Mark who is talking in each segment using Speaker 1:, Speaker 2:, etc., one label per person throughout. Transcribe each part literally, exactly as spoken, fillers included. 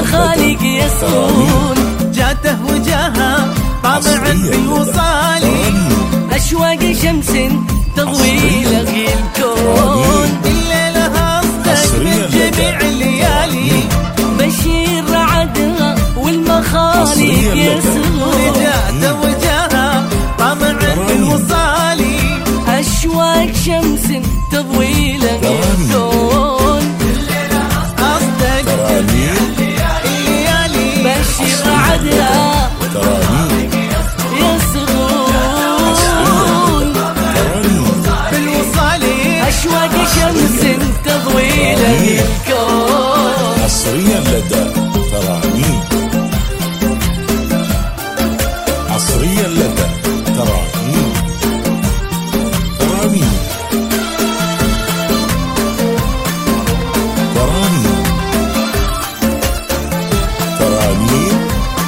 Speaker 1: والمخالق يصغون.
Speaker 2: جاته وجاها طامعا بالوصال،
Speaker 1: أشواق شمس تضوي لغي الكون.
Speaker 2: الليلة أصدق من جميع الليالي،
Speaker 1: بشير رعدها والمخالق يصغون.
Speaker 2: جاته وجاها طامعا بالوصال،
Speaker 1: أشواق شمس تضوي لغي الكون.
Speaker 2: أصدق الليالي،
Speaker 1: بشير رعدها أشواق شمس تضوي لغي الكون.
Speaker 3: حصريا لدى ترانيم، حصريا لدى ترانيم، ترانيم ترانيم ترانيم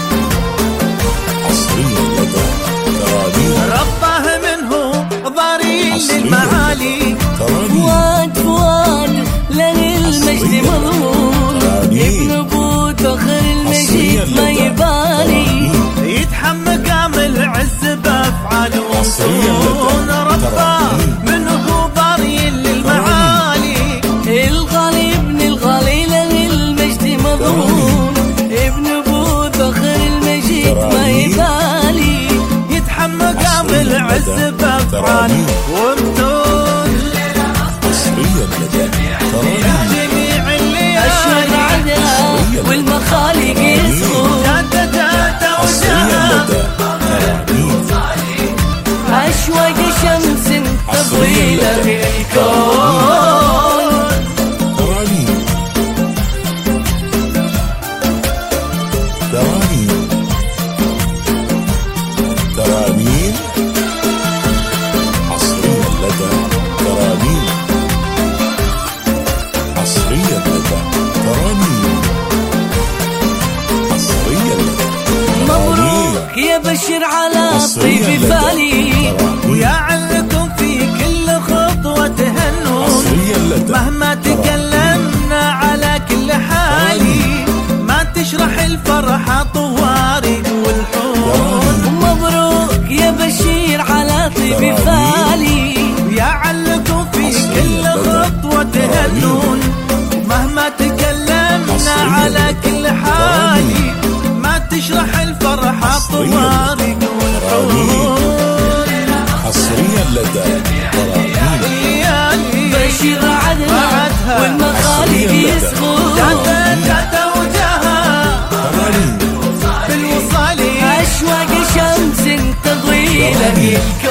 Speaker 3: حصريا لدى ترانيم.
Speaker 2: رباه منه ضاري للمعالي،
Speaker 1: فؤاد فؤاد لغي المجد مضمون. ابن ابو فخر المجيد ما يبالي،
Speaker 2: يتحمى كامل عز بافعال وصون. رباه منه ضاري للمعالي،
Speaker 1: الغالي ابن الغالي لغي المجد مضمون. ابن ابو فخر المجيد ما يبالي،
Speaker 2: يتحمى كامل عز بافعال ومتون. جميع الليالي،
Speaker 1: أشواق عدها والمخالق يصغون.
Speaker 2: جاته جاته وجاها
Speaker 1: أشواق شمس تضوي لغي الكون.
Speaker 3: ترانيم ترانيم ترانيم حصريا لدى ترانيم، حصريا لدى ترانيم، حصريا لدى
Speaker 1: مبروك يا بشر على طيب بالي،
Speaker 2: ويا علكم في كل خطوة تهنون. مهما تكلمنا على كل حالي، ما تشرح الفرحة طوارق والحون.
Speaker 1: مبروك يا بشير على طيب بالي،
Speaker 2: ويا علكم في كل خطوة تهنون. مهما تكلمنا على كل حالي، ما تشرح الفرحة طوارق والحون.
Speaker 3: حصريا لدى ترانيم،
Speaker 1: بشير عدها والمخالق يصغون.
Speaker 2: جاته جاته وجاها بالوصال،
Speaker 1: أشواق شمس تضوي لغي الكون.